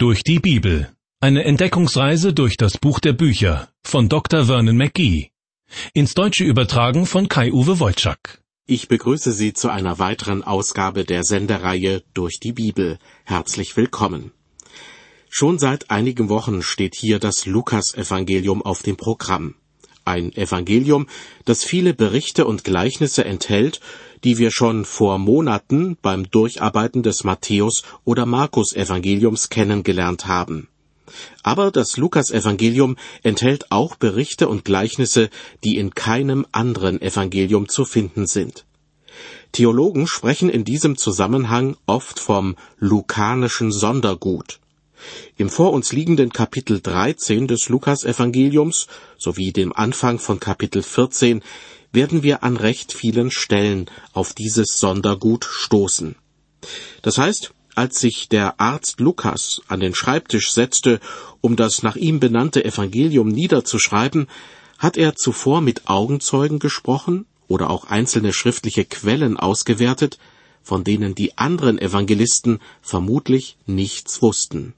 Durch die Bibel. Eine Entdeckungsreise durch das Buch der Bücher von Dr. Vernon McGee. Ins Deutsche übertragen von Kai-Uwe Wojczak. Ich begrüße Sie zu einer weiteren Ausgabe der Sendereihe Durch die Bibel. Herzlich willkommen. Schon seit einigen Wochen steht hier das Lukas-Evangelium auf dem Programm. Ein Evangelium, das viele Berichte und Gleichnisse enthält, die wir schon vor Monaten beim Durcharbeiten des Matthäus- oder Markus-Evangeliums kennengelernt haben. Aber das Lukas-Evangelium enthält auch Berichte und Gleichnisse, die in keinem anderen Evangelium zu finden sind. Theologen sprechen in diesem Zusammenhang oft vom lukanischen Sondergut. Im vor uns liegenden Kapitel 13 des Lukas-Evangeliums sowie dem Anfang von Kapitel 14 werden wir an recht vielen Stellen auf dieses Sondergut stoßen. Das heißt, als sich der Arzt Lukas an den Schreibtisch setzte, um das nach ihm benannte Evangelium niederzuschreiben, hat er zuvor mit Augenzeugen gesprochen oder auch einzelne schriftliche Quellen ausgewertet, von denen die anderen Evangelisten vermutlich nichts wussten.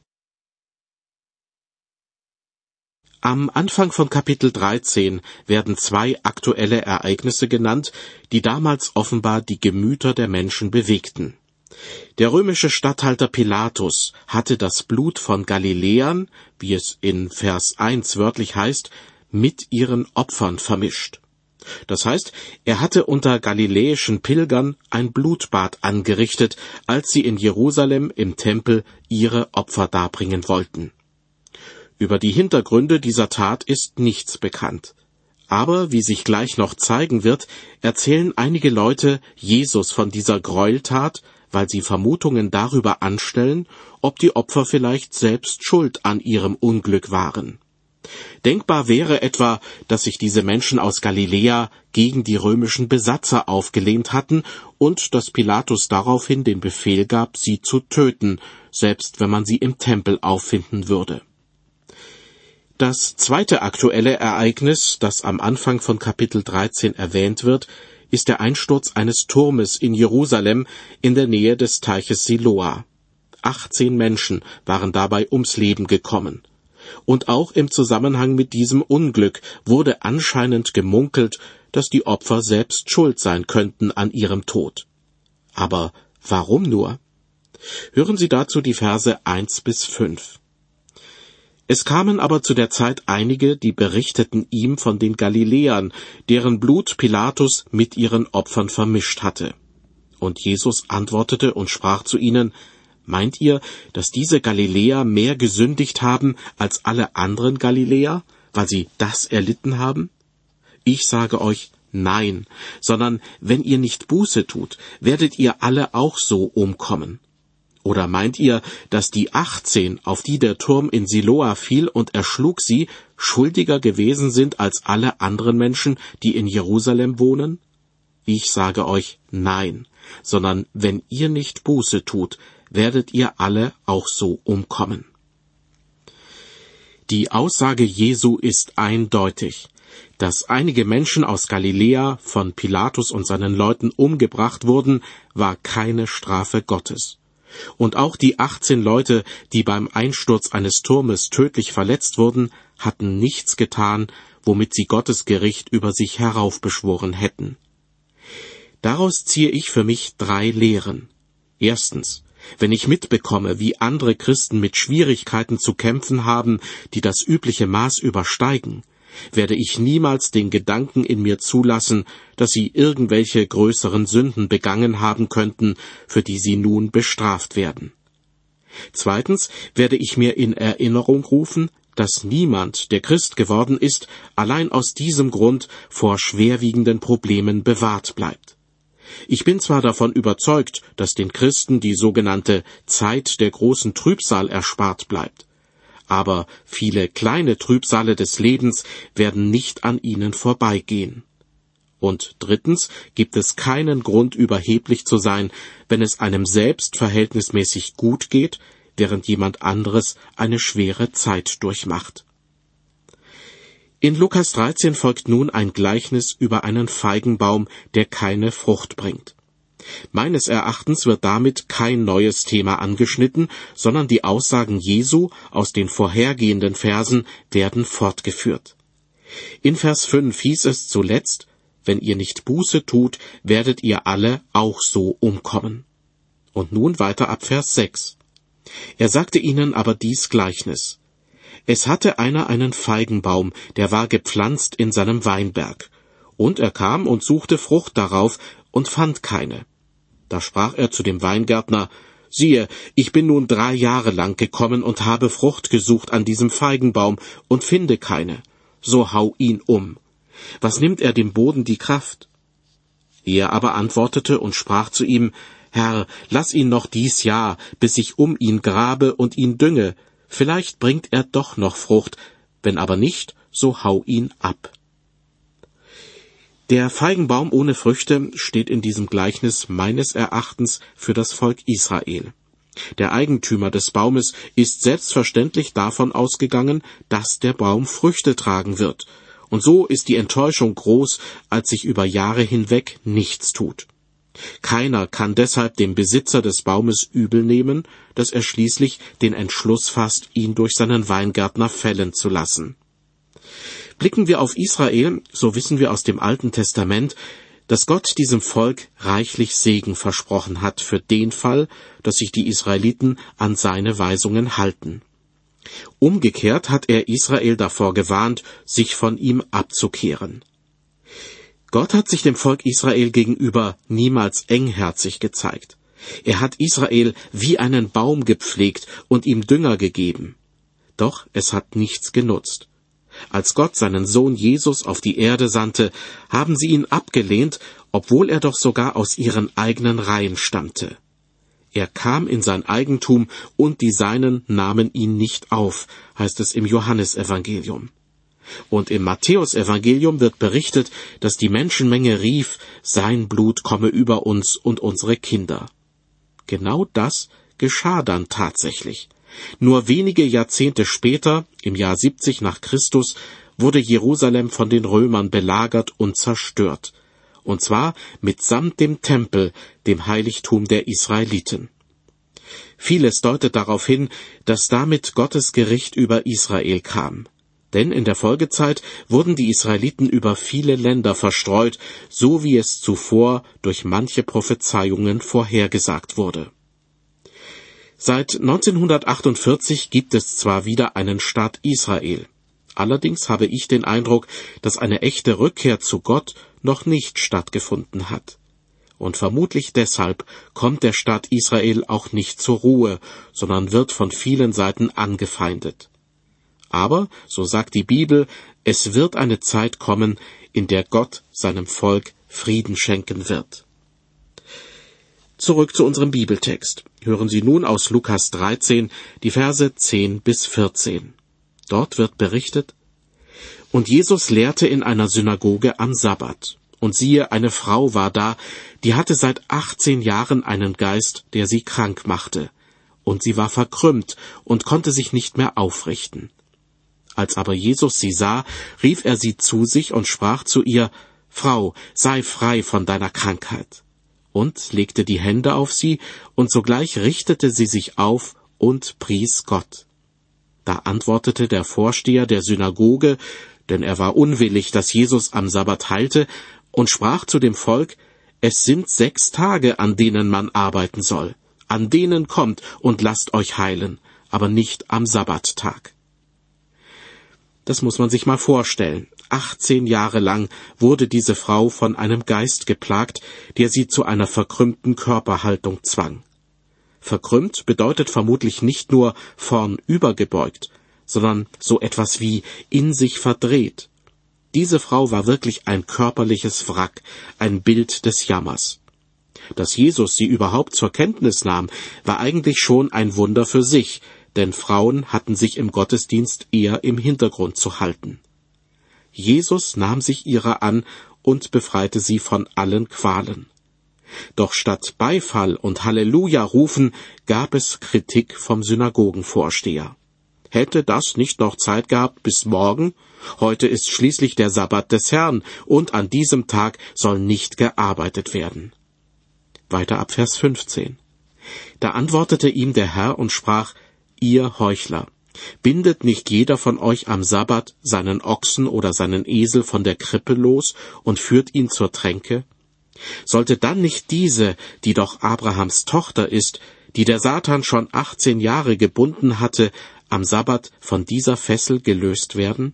Am Anfang von Kapitel 13 werden zwei aktuelle Ereignisse genannt, die damals offenbar die Gemüter der Menschen bewegten. Der römische Statthalter Pilatus hatte das Blut von Galiläern, wie es in Vers 1 wörtlich heißt, mit ihren Opfern vermischt. Das heißt, er hatte unter galiläischen Pilgern ein Blutbad angerichtet, als sie in Jerusalem im Tempel ihre Opfer darbringen wollten. Über die Hintergründe dieser Tat ist nichts bekannt. Aber, wie sich gleich noch zeigen wird, erzählen einige Leute Jesus von dieser Gräueltat, weil sie Vermutungen darüber anstellen, ob die Opfer vielleicht selbst schuld an ihrem Unglück waren. Denkbar wäre etwa, dass sich diese Menschen aus Galiläa gegen die römischen Besatzer aufgelehnt hatten und dass Pilatus daraufhin den Befehl gab, sie zu töten, selbst wenn man sie im Tempel auffinden würde. Das zweite aktuelle Ereignis, das am Anfang von Kapitel 13 erwähnt wird, ist der Einsturz eines Turmes in Jerusalem in der Nähe des Teiches Siloa. 18 Menschen waren dabei ums Leben gekommen. Und auch im Zusammenhang mit diesem Unglück wurde anscheinend gemunkelt, dass die Opfer selbst schuld sein könnten an ihrem Tod. Aber warum nur? Hören Sie dazu die Verse 1-5. Es kamen aber zu der Zeit einige, die berichteten ihm von den Galiläern, deren Blut Pilatus mit ihren Opfern vermischt hatte. Und Jesus antwortete und sprach zu ihnen: Meint ihr, dass diese Galiläer mehr gesündigt haben als alle anderen Galiläer, weil sie das erlitten haben? Ich sage euch, nein, sondern wenn ihr nicht Buße tut, werdet ihr alle auch so umkommen. Oder meint ihr, dass die 18, auf die der Turm in Siloa fiel und erschlug sie, schuldiger gewesen sind als alle anderen Menschen, die in Jerusalem wohnen? Ich sage euch, nein, sondern wenn ihr nicht Buße tut, werdet ihr alle auch so umkommen. Die Aussage Jesu ist eindeutig. Dass einige Menschen aus Galiläa von Pilatus und seinen Leuten umgebracht wurden, war keine Strafe Gottes. Und auch die 18 Leute, die beim Einsturz eines Turmes tödlich verletzt wurden, hatten nichts getan, womit sie Gottes Gericht über sich heraufbeschworen hätten. Daraus ziehe ich für mich 3 Lehren. Erstens: Wenn ich mitbekomme, wie andere Christen mit Schwierigkeiten zu kämpfen haben, die das übliche Maß übersteigen, werde ich niemals den Gedanken in mir zulassen, dass sie irgendwelche größeren Sünden begangen haben könnten, für die sie nun bestraft werden. Zweitens werde ich mir in Erinnerung rufen, dass niemand, der Christ geworden ist, allein aus diesem Grund vor schwerwiegenden Problemen bewahrt bleibt. Ich bin zwar davon überzeugt, dass den Christen die sogenannte Zeit der großen Trübsal erspart bleibt, aber viele kleine Trübsale des Lebens werden nicht an ihnen vorbeigehen. Und drittens gibt es keinen Grund, überheblich zu sein, wenn es einem selbst verhältnismäßig gut geht, während jemand anderes eine schwere Zeit durchmacht. In Lukas 13 folgt nun ein Gleichnis über einen Feigenbaum, der keine Frucht bringt. Meines Erachtens wird damit kein neues Thema angeschnitten, sondern die Aussagen Jesu aus den vorhergehenden Versen werden fortgeführt. In Vers 5 hieß es zuletzt: Wenn ihr nicht Buße tut, werdet ihr alle auch so umkommen. Und nun weiter ab Vers 6. Er sagte ihnen aber dies Gleichnis: Es hatte einer einen Feigenbaum, der war gepflanzt in seinem Weinberg. Und er kam und suchte Frucht darauf und fand keine. Da sprach er zu dem Weingärtner: Siehe, ich bin nun 3 Jahre lang gekommen und habe Frucht gesucht an diesem Feigenbaum und finde keine. So hau ihn um. Was nimmt er dem Boden die Kraft? Er aber antwortete und sprach zu ihm: Herr, lass ihn noch dies Jahr, bis ich um ihn grabe und ihn dünge. Vielleicht bringt er doch noch Frucht, wenn aber nicht, so hau ihn ab. Der Feigenbaum ohne Früchte steht in diesem Gleichnis meines Erachtens für das Volk Israel. Der Eigentümer des Baumes ist selbstverständlich davon ausgegangen, dass der Baum Früchte tragen wird. Und so ist die Enttäuschung groß, als sich über Jahre hinweg nichts tut. Keiner kann deshalb dem Besitzer des Baumes übel nehmen, dass er schließlich den Entschluss fasst, ihn durch seinen Weingärtner fällen zu lassen. Blicken wir auf Israel, so wissen wir aus dem Alten Testament, dass Gott diesem Volk reichlich Segen versprochen hat für den Fall, dass sich die Israeliten an seine Weisungen halten. Umgekehrt hat er Israel davor gewarnt, sich von ihm abzukehren. Gott hat sich dem Volk Israel gegenüber niemals engherzig gezeigt. Er hat Israel wie einen Baum gepflegt und ihm Dünger gegeben. Doch es hat nichts genutzt. Als Gott seinen Sohn Jesus auf die Erde sandte, haben sie ihn abgelehnt, obwohl er doch sogar aus ihren eigenen Reihen stammte. Er kam in sein Eigentum und die Seinen nahmen ihn nicht auf, heißt es im Johannesevangelium. Und im Matthäusevangelium wird berichtet, dass die Menschenmenge rief: Sein Blut komme über uns und unsere Kinder. Genau das geschah dann tatsächlich. Nur wenige Jahrzehnte später, im Jahr 70 nach Christus, wurde Jerusalem von den Römern belagert und zerstört. Und zwar mitsamt dem Tempel, dem Heiligtum der Israeliten. Vieles deutet darauf hin, dass damit Gottes Gericht über Israel kam. Denn in der Folgezeit wurden die Israeliten über viele Länder verstreut, so wie es zuvor durch manche Prophezeiungen vorhergesagt wurde. Seit 1948 gibt es zwar wieder einen Staat Israel. Allerdings habe ich den Eindruck, dass eine echte Rückkehr zu Gott noch nicht stattgefunden hat. Und vermutlich deshalb kommt der Staat Israel auch nicht zur Ruhe, sondern wird von vielen Seiten angefeindet. Aber, so sagt die Bibel, es wird eine Zeit kommen, in der Gott seinem Volk Frieden schenken wird. Zurück zu unserem Bibeltext. Hören Sie nun aus Lukas 13, die Verse 10 bis 14. Dort wird berichtet: Und Jesus lehrte in einer Synagoge am Sabbat. Und siehe, eine Frau war da, die hatte seit 18 Jahren einen Geist, der sie krank machte. Und sie war verkrümmt und konnte sich nicht mehr aufrichten. Als aber Jesus sie sah, rief er sie zu sich und sprach zu ihr: Frau, sei frei von deiner Krankheit. Und legte die Hände auf sie, und sogleich richtete sie sich auf und pries Gott. Da antwortete der Vorsteher der Synagoge, denn er war unwillig, dass Jesus am Sabbat heilte, und sprach zu dem Volk: Es sind 6 Tage, an denen man arbeiten soll. An denen kommt und lasst euch heilen, aber nicht am Sabbattag. Das muss man sich mal vorstellen. 18 Jahre lang wurde diese Frau von einem Geist geplagt, der sie zu einer verkrümmten Körperhaltung zwang. Verkrümmt bedeutet vermutlich nicht nur vornübergebeugt, sondern so etwas wie in sich verdreht. Diese Frau war wirklich ein körperliches Wrack, ein Bild des Jammers. Dass Jesus sie überhaupt zur Kenntnis nahm, war eigentlich schon ein Wunder für sich, denn Frauen hatten sich im Gottesdienst eher im Hintergrund zu halten. Jesus nahm sich ihrer an und befreite sie von allen Qualen. Doch statt Beifall und Halleluja rufen, gab es Kritik vom Synagogenvorsteher. Hätte das nicht noch Zeit gehabt bis morgen? Heute ist schließlich der Sabbat des Herrn, und an diesem Tag soll nicht gearbeitet werden. Weiter ab Vers 15. Da antwortete ihm der Herr und sprach: Ihr Heuchler, bindet nicht jeder von euch am Sabbat seinen Ochsen oder seinen Esel von der Krippe los und führt ihn zur Tränke? Sollte dann nicht diese, die doch Abrahams Tochter ist, die der Satan schon 18 Jahre gebunden hatte, am Sabbat von dieser Fessel gelöst werden?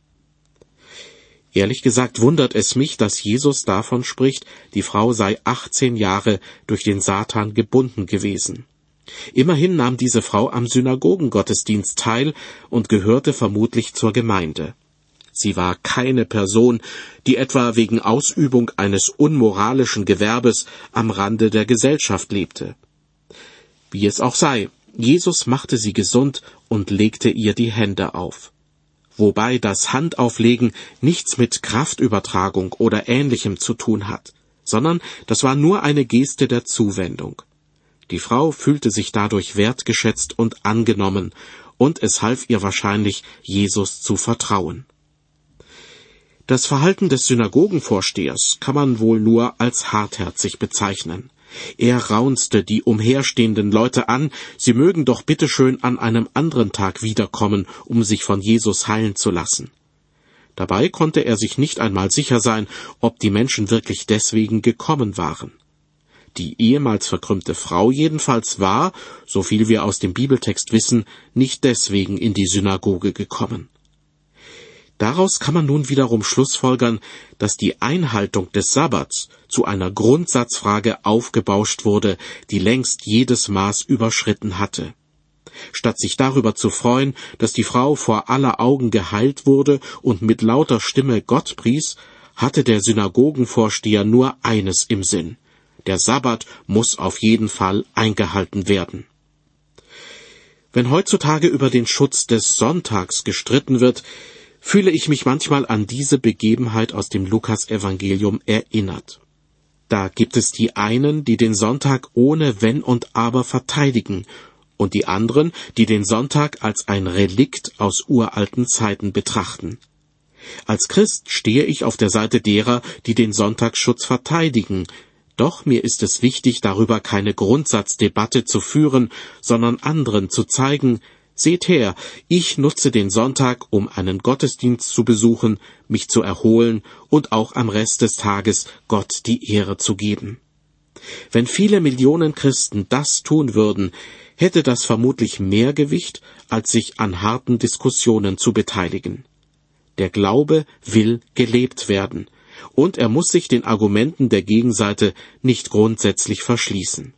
Ehrlich gesagt wundert es mich, dass Jesus davon spricht, die Frau sei 18 Jahre durch den Satan gebunden gewesen. Immerhin nahm diese Frau am Synagogengottesdienst teil und gehörte vermutlich zur Gemeinde. Sie war keine Person, die etwa wegen Ausübung eines unmoralischen Gewerbes am Rande der Gesellschaft lebte. Wie es auch sei, Jesus machte sie gesund und legte ihr die Hände auf. Wobei das Handauflegen nichts mit Kraftübertragung oder Ähnlichem zu tun hat, sondern das war nur eine Geste der Zuwendung. Die Frau fühlte sich dadurch wertgeschätzt und angenommen, und es half ihr wahrscheinlich, Jesus zu vertrauen. Das Verhalten des Synagogenvorstehers kann man wohl nur als hartherzig bezeichnen. Er raunzte die umherstehenden Leute an, sie mögen doch bitteschön an einem anderen Tag wiederkommen, um sich von Jesus heilen zu lassen. Dabei konnte er sich nicht einmal sicher sein, ob die Menschen wirklich deswegen gekommen waren. Die ehemals verkrümmte Frau jedenfalls war, so viel wir aus dem Bibeltext wissen, nicht deswegen in die Synagoge gekommen. Daraus kann man nun wiederum schlussfolgern, dass die Einhaltung des Sabbats zu einer Grundsatzfrage aufgebauscht wurde, die längst jedes Maß überschritten hatte. Statt sich darüber zu freuen, dass die Frau vor aller Augen geheilt wurde und mit lauter Stimme Gott pries, hatte der Synagogenvorsteher nur eines im Sinn: Der Sabbat muss auf jeden Fall eingehalten werden. Wenn heutzutage über den Schutz des Sonntags gestritten wird, fühle ich mich manchmal an diese Begebenheit aus dem Lukas-Evangelium erinnert. Da gibt es die einen, die den Sonntag ohne Wenn und Aber verteidigen, und die anderen, die den Sonntag als ein Relikt aus uralten Zeiten betrachten. Als Christ stehe ich auf der Seite derer, die den Sonntagsschutz verteidigen, doch mir ist es wichtig, darüber keine Grundsatzdebatte zu führen, sondern anderen zu zeigen: Seht her, ich nutze den Sonntag, um einen Gottesdienst zu besuchen, mich zu erholen und auch am Rest des Tages Gott die Ehre zu geben. Wenn viele Millionen Christen das tun würden, hätte das vermutlich mehr Gewicht, als sich an harten Diskussionen zu beteiligen. Der Glaube will gelebt werden, und er muss sich den Argumenten der Gegenseite nicht grundsätzlich verschließen.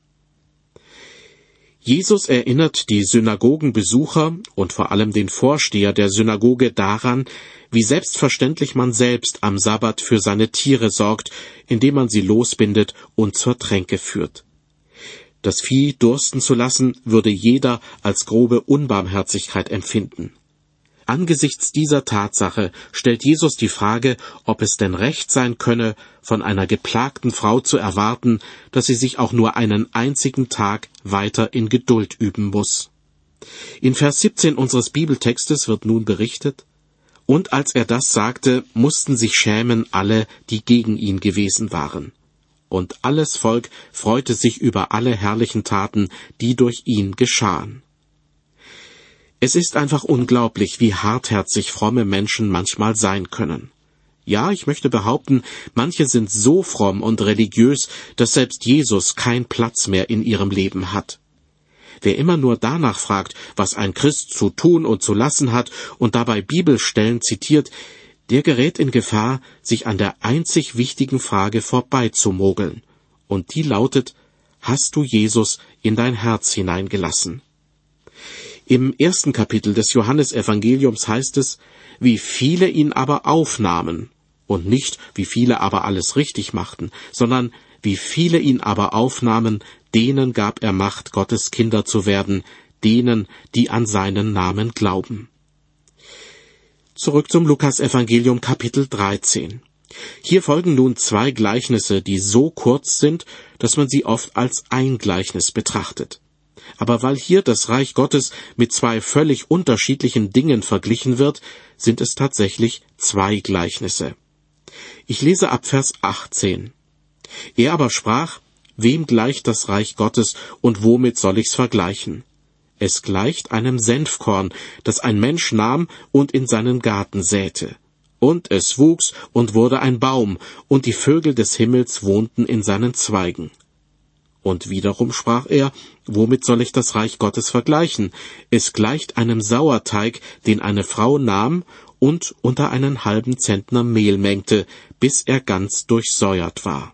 Jesus erinnert die Synagogenbesucher und vor allem den Vorsteher der Synagoge daran, wie selbstverständlich man selbst am Sabbat für seine Tiere sorgt, indem man sie losbindet und zur Tränke führt. Das Vieh dursten zu lassen, würde jeder als grobe Unbarmherzigkeit empfinden. Angesichts dieser Tatsache stellt Jesus die Frage, ob es denn recht sein könne, von einer geplagten Frau zu erwarten, dass sie sich auch nur einen einzigen Tag weiter in Geduld üben muss. In Vers 17 unseres Bibeltextes wird nun berichtet: Und als er das sagte, mussten sich schämen alle, die gegen ihn gewesen waren. Und alles Volk freute sich über alle herrlichen Taten, die durch ihn geschahen. Es ist einfach unglaublich, wie hartherzig fromme Menschen manchmal sein können. Ja, ich möchte behaupten, manche sind so fromm und religiös, dass selbst Jesus keinen Platz mehr in ihrem Leben hat. Wer immer nur danach fragt, was ein Christ zu tun und zu lassen hat und dabei Bibelstellen zitiert, der gerät in Gefahr, sich an der einzig wichtigen Frage vorbeizumogeln. Und die lautet: Hast du Jesus in dein Herz hineingelassen? Im 1. Kapitel des Johannesevangeliums heißt es: Wie viele ihn aber aufnahmen, und nicht, wie viele aber alles richtig machten, sondern wie viele ihn aber aufnahmen, denen gab er Macht, Gottes Kinder zu werden, denen, die an seinen Namen glauben. Zurück zum Lukas-Evangelium Kapitel 13. Hier folgen nun 2 Gleichnisse, die so kurz sind, dass man sie oft als ein Gleichnis betrachtet. Aber weil hier das Reich Gottes mit 2 völlig unterschiedlichen Dingen verglichen wird, sind es tatsächlich 2 Gleichnisse. Ich lese ab Vers 18. Er aber sprach: Wem gleicht das Reich Gottes und womit soll ich's vergleichen? Es gleicht einem Senfkorn, das ein Mensch nahm und in seinen Garten säte. Und es wuchs und wurde ein Baum, und die Vögel des Himmels wohnten in seinen Zweigen. Und wiederum sprach er, womit soll ich das Reich Gottes vergleichen? Es gleicht einem Sauerteig, den eine Frau nahm und unter einen halben Zentner Mehl mengte, bis er ganz durchsäuert war.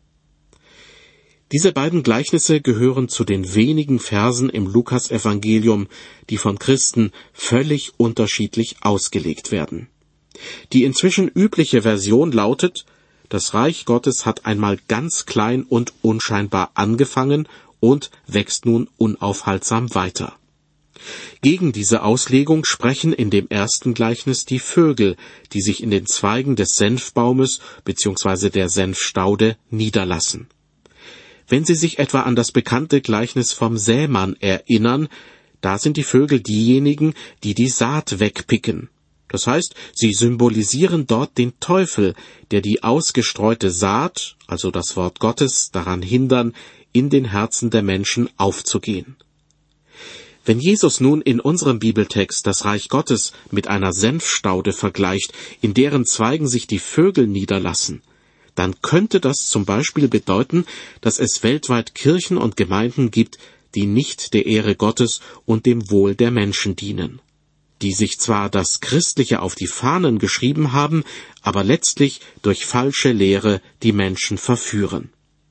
Diese beiden Gleichnisse gehören zu den wenigen Versen im Lukasevangelium, die von Christen völlig unterschiedlich ausgelegt werden. Die inzwischen übliche Version lautet: Das Reich Gottes hat einmal ganz klein und unscheinbar angefangen und wächst nun unaufhaltsam weiter. Gegen diese Auslegung sprechen in dem ersten Gleichnis die Vögel, die sich in den Zweigen des Senfbaumes bzw. der Senfstaude niederlassen. Wenn Sie sich etwa an das bekannte Gleichnis vom Sämann erinnern, da sind die Vögel diejenigen, die die Saat wegpicken. Das heißt, sie symbolisieren dort den Teufel, der die ausgestreute Saat, also das Wort Gottes, daran hindern, in den Herzen der Menschen aufzugehen. Wenn Jesus nun in unserem Bibeltext das Reich Gottes mit einer Senfstaude vergleicht, in deren Zweigen sich die Vögel niederlassen, dann könnte das zum Beispiel bedeuten, dass es weltweit Kirchen und Gemeinden gibt, die nicht der Ehre Gottes und dem Wohl der Menschen dienen, die sich zwar das Christliche auf die Fahnen geschrieben haben, aber letztlich durch falsche Lehre die Menschen verführen.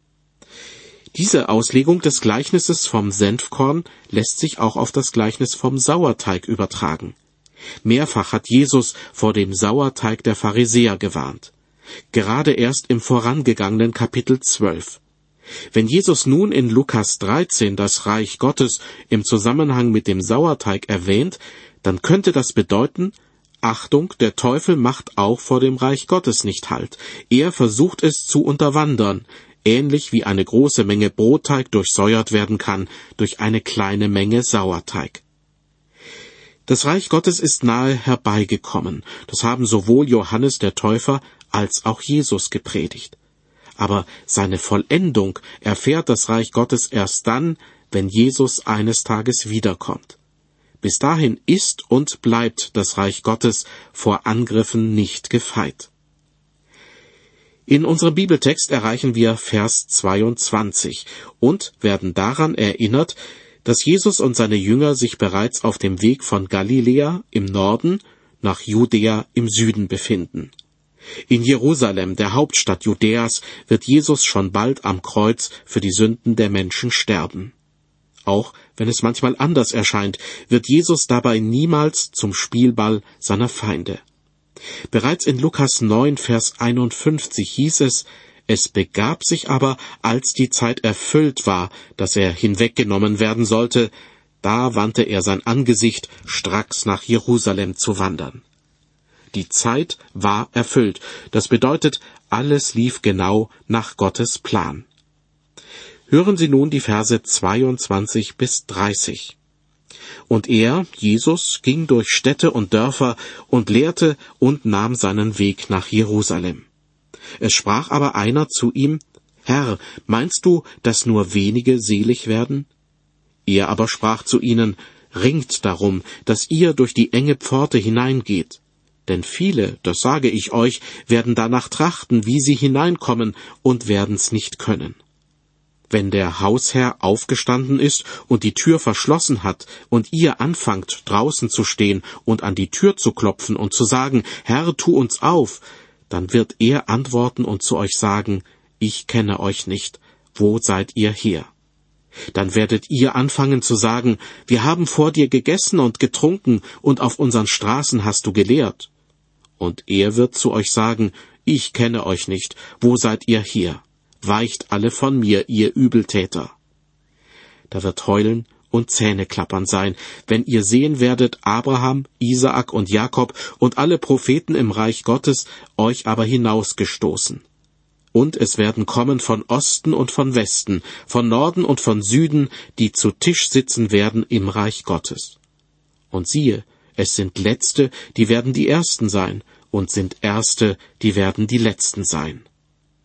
Diese Auslegung des Gleichnisses vom Senfkorn lässt sich auch auf das Gleichnis vom Sauerteig übertragen. Mehrfach hat Jesus vor dem Sauerteig der Pharisäer gewarnt. Gerade erst im vorangegangenen Kapitel 12. Wenn Jesus nun in Lukas 13 das Reich Gottes im Zusammenhang mit dem Sauerteig erwähnt, dann könnte das bedeuten: Achtung, der Teufel macht auch vor dem Reich Gottes nicht Halt. Er versucht es zu unterwandern, ähnlich wie eine große Menge Brotteig durchsäuert werden kann durch eine kleine Menge Sauerteig. Das Reich Gottes ist nahe herbeigekommen. Das haben sowohl Johannes der Täufer als auch Jesus gepredigt. Aber seine Vollendung erfährt das Reich Gottes erst dann, wenn Jesus eines Tages wiederkommt. Bis dahin ist und bleibt das Reich Gottes vor Angriffen nicht gefeit. In unserem Bibeltext erreichen wir Vers 22 und werden daran erinnert, dass Jesus und seine Jünger sich bereits auf dem Weg von Galiläa im Norden nach Judäa im Süden befinden. In Jerusalem, der Hauptstadt Judäas, wird Jesus schon bald am Kreuz für die Sünden der Menschen sterben. Auch wenn es manchmal anders erscheint, wird Jesus dabei niemals zum Spielball seiner Feinde. Bereits in Lukas 9, Vers 51 hieß es: Es begab sich aber, als die Zeit erfüllt war, dass er hinweggenommen werden sollte, da wandte er sein Angesicht, stracks nach Jerusalem zu wandern. Die Zeit war erfüllt. Das bedeutet, alles lief genau nach Gottes Plan. Hören Sie nun die Verse 22 bis 30. Und er, Jesus, ging durch Städte und Dörfer und lehrte und nahm seinen Weg nach Jerusalem. Es sprach aber einer zu ihm: Herr, meinst du, dass nur wenige selig werden? Er aber sprach zu ihnen: Ringt darum, dass ihr durch die enge Pforte hineingeht. Denn viele, das sage ich euch, werden danach trachten, wie sie hineinkommen, und werden's nicht können. Wenn der Hausherr aufgestanden ist und die Tür verschlossen hat, und ihr anfangt, draußen zu stehen und an die Tür zu klopfen und zu sagen: Herr, tu uns auf, dann wird er antworten und zu euch sagen: Ich kenne euch nicht, wo seid ihr her? Dann werdet ihr anfangen zu sagen: Wir haben vor dir gegessen und getrunken, und auf unseren Straßen hast du gelehrt. Und er wird zu euch sagen: Ich kenne euch nicht, wo seid ihr her? Weicht alle von mir, ihr Übeltäter. Da wird Heulen und Zähneklappern sein, wenn ihr sehen werdet, Abraham, Isaak und Jakob und alle Propheten im Reich Gottes, euch aber hinausgestoßen. Und es werden kommen von Osten und von Westen, von Norden und von Süden, die zu Tisch sitzen werden im Reich Gottes. Und siehe, es sind Letzte, die werden die Ersten sein, und sind Erste, die werden die Letzten sein.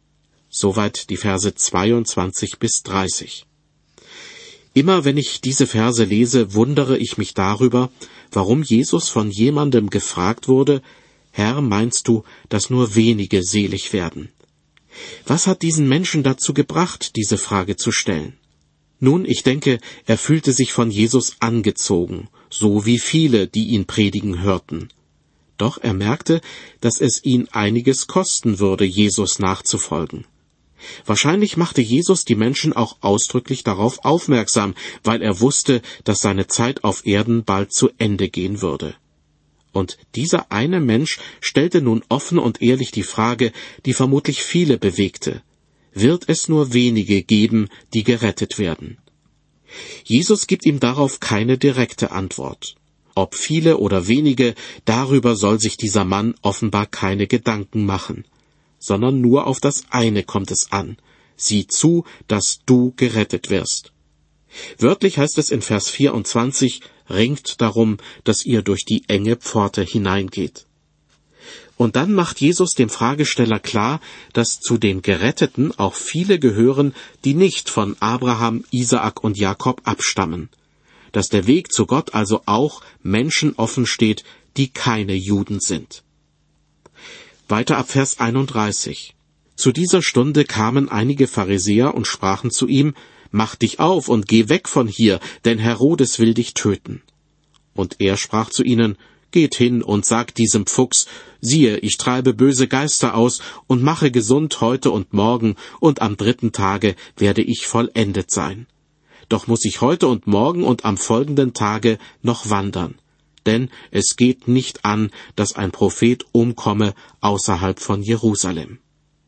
Soweit die Verse 22 bis 30. Immer wenn ich diese Verse lese, wundere ich mich darüber, warum Jesus von jemandem gefragt wurde: Herr, meinst du, dass nur wenige selig werden? Was hat diesen Menschen dazu gebracht, diese Frage zu stellen? Nun, ich denke, er fühlte sich von Jesus angezogen, so wie viele, die ihn predigen hörten. Doch er merkte, dass es ihn einiges kosten würde, Jesus nachzufolgen. Wahrscheinlich machte Jesus die Menschen auch ausdrücklich darauf aufmerksam, weil er wusste, dass seine Zeit auf Erden bald zu Ende gehen würde. Und dieser eine Mensch stellte nun offen und ehrlich die Frage, die vermutlich viele bewegte: Wird es nur wenige geben, die gerettet werden? Jesus gibt ihm darauf keine direkte Antwort. Ob viele oder wenige, darüber soll sich dieser Mann offenbar keine Gedanken machen, sondern nur auf das eine kommt es an: Sieh zu, dass du gerettet wirst. Wörtlich heißt es in Vers 24, ringt darum, dass ihr durch die enge Pforte hineingeht. Und dann macht Jesus dem Fragesteller klar, dass zu den Geretteten auch viele gehören, die nicht von Abraham, Isaak und Jakob abstammen. Dass der Weg zu Gott also auch Menschen offen steht, die keine Juden sind. Weiter ab Vers 31. Zu dieser Stunde kamen einige Pharisäer und sprachen zu ihm: Mach dich auf und geh weg von hier, denn Herodes will dich töten. Und er sprach zu ihnen: Geht hin und sagt diesem Fuchs: Siehe, ich treibe böse Geister aus und mache gesund heute und morgen, und am 3. Tage werde ich vollendet sein. Doch muss ich heute und morgen und am folgenden Tage noch wandern. Denn es geht nicht an, dass ein Prophet umkomme außerhalb von Jerusalem.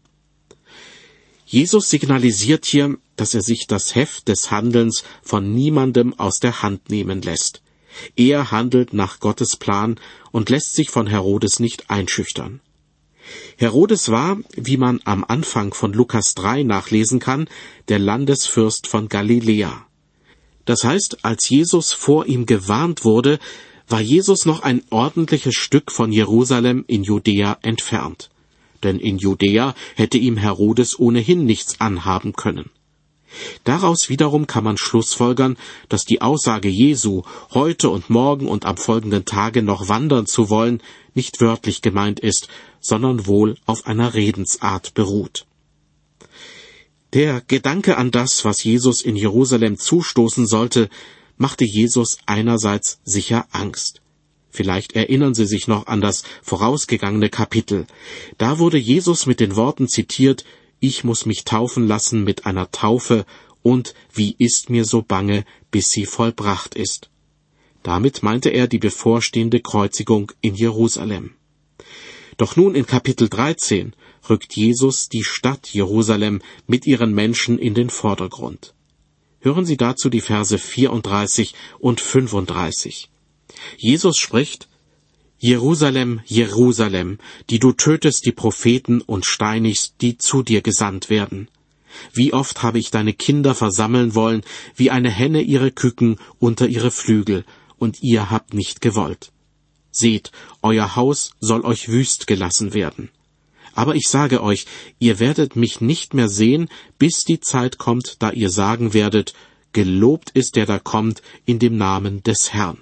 Jesus signalisiert hier, dass er sich das Heft des Handelns von niemandem aus der Hand nehmen lässt. Er handelt nach Gottes Plan und lässt sich von Herodes nicht einschüchtern. Herodes war, wie man am Anfang von Lukas 3 nachlesen kann, der Landesfürst von Galiläa. Das heißt, als Jesus vor ihm gewarnt wurde, war Jesus noch ein ordentliches Stück von Jerusalem in Judäa entfernt. Denn in Judäa hätte ihm Herodes ohnehin nichts anhaben können. Daraus wiederum kann man schlussfolgern, dass die Aussage Jesu, heute und morgen und am folgenden Tage noch wandern zu wollen, nicht wörtlich gemeint ist, sondern wohl auf einer Redensart beruht. Der Gedanke an das, was Jesus in Jerusalem zustoßen sollte, machte Jesus einerseits sicher Angst. Vielleicht erinnern Sie sich noch an das vorausgegangene Kapitel. Da wurde Jesus mit den Worten zitiert: Ich muss mich taufen lassen mit einer Taufe, und wie ist mir so bange, bis sie vollbracht ist. Damit meinte er die bevorstehende Kreuzigung in Jerusalem. Doch nun in Kapitel 13 rückt Jesus die Stadt Jerusalem mit ihren Menschen in den Vordergrund. Hören Sie dazu die Verse 34 und 35. Jesus spricht: Jerusalem, Jerusalem, die du tötest die Propheten und steinigst, die zu dir gesandt werden. Wie oft habe ich deine Kinder versammeln wollen, wie eine Henne ihre Küken unter ihre Flügel, und ihr habt nicht gewollt. Seht, euer Haus soll euch wüst gelassen werden. Aber ich sage euch, ihr werdet mich nicht mehr sehen, bis die Zeit kommt, da ihr sagen werdet: Gelobt ist der da kommt in dem Namen des Herrn.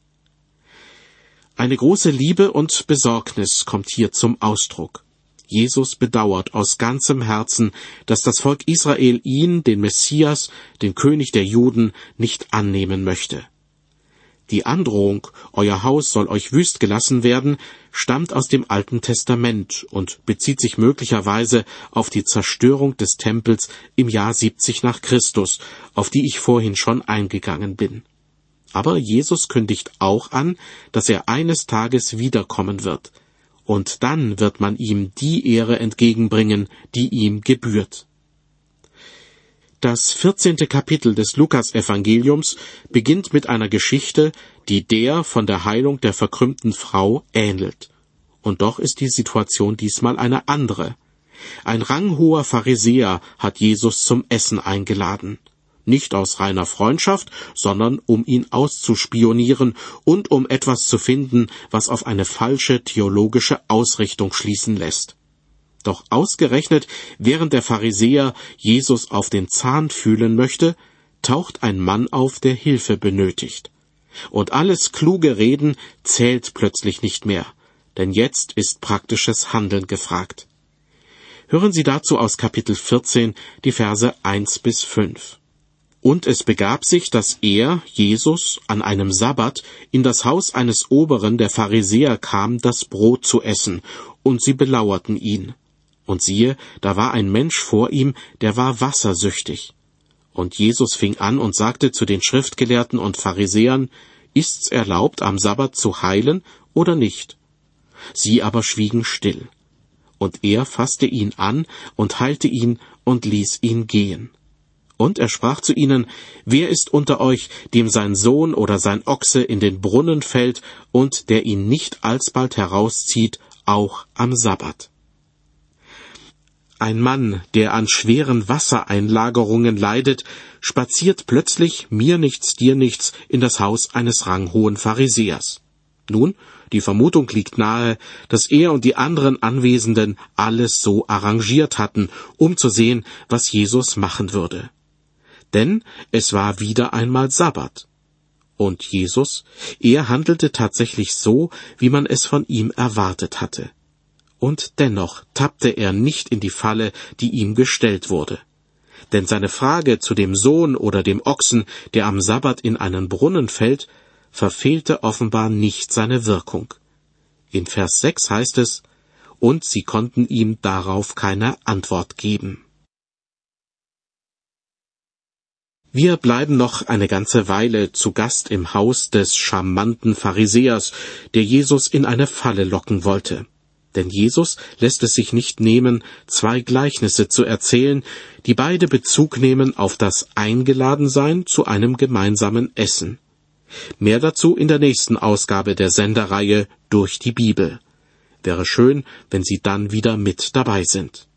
Eine große Liebe und Besorgnis kommt hier zum Ausdruck. Jesus bedauert aus ganzem Herzen, dass das Volk Israel ihn, den Messias, den König der Juden, nicht annehmen möchte. Die Androhung, euer Haus soll euch wüst gelassen werden, stammt aus dem Alten Testament und bezieht sich möglicherweise auf die Zerstörung des Tempels im Jahr 70 nach Christus, auf die ich vorhin schon eingegangen bin. Aber Jesus kündigt auch an, dass er eines Tages wiederkommen wird. Und dann wird man ihm die Ehre entgegenbringen, die ihm gebührt. Das 14. Kapitel des Lukas-Evangeliums beginnt mit einer Geschichte, die der von der Heilung der verkrümmten Frau ähnelt. Und doch ist die Situation diesmal eine andere. Ein ranghoher Pharisäer hat Jesus zum Essen eingeladen. Nicht aus reiner Freundschaft, sondern um ihn auszuspionieren und um etwas zu finden, was auf eine falsche theologische Ausrichtung schließen lässt. Doch ausgerechnet, während der Pharisäer Jesus auf den Zahn fühlen möchte, taucht ein Mann auf, der Hilfe benötigt. Und alles kluge Reden zählt plötzlich nicht mehr, denn jetzt ist praktisches Handeln gefragt. Hören Sie dazu aus Kapitel 14 die Verse 1-5. Und es begab sich, dass er, Jesus, an einem Sabbat in das Haus eines Oberen der Pharisäer kam, das Brot zu essen, und sie belauerten ihn. Und siehe, da war ein Mensch vor ihm, der war wassersüchtig. Und Jesus fing an und sagte zu den Schriftgelehrten und Pharisäern, ist's erlaubt, am Sabbat zu heilen oder nicht? Sie aber schwiegen still. Und er fasste ihn an und heilte ihn und ließ ihn gehen. Und er sprach zu ihnen, wer ist unter euch, dem sein Sohn oder sein Ochse in den Brunnen fällt und der ihn nicht alsbald herauszieht, auch am Sabbat? Ein Mann, der an schweren Wassereinlagerungen leidet, spaziert plötzlich, mir nichts, dir nichts, in das Haus eines ranghohen Pharisäers. Nun, die Vermutung liegt nahe, dass er und die anderen Anwesenden alles so arrangiert hatten, um zu sehen, was Jesus machen würde. Denn es war wieder einmal Sabbat. Und Jesus, er handelte tatsächlich so, wie man es von ihm erwartet hatte. Und dennoch tappte er nicht in die Falle, die ihm gestellt wurde. Denn seine Frage zu dem Sohn oder dem Ochsen, der am Sabbat in einen Brunnen fällt, verfehlte offenbar nicht seine Wirkung. In Vers 6 heißt es, und sie konnten ihm darauf keine Antwort geben. Wir bleiben noch eine ganze Weile zu Gast im Haus des charmanten Pharisäers, der Jesus in eine Falle locken wollte. Denn Jesus lässt es sich nicht nehmen, zwei Gleichnisse zu erzählen, die beide Bezug nehmen auf das Eingeladensein zu einem gemeinsamen Essen. Mehr dazu in der nächsten Ausgabe der Sendereihe Durch die Bibel. Wäre schön, wenn Sie dann wieder mit dabei sind.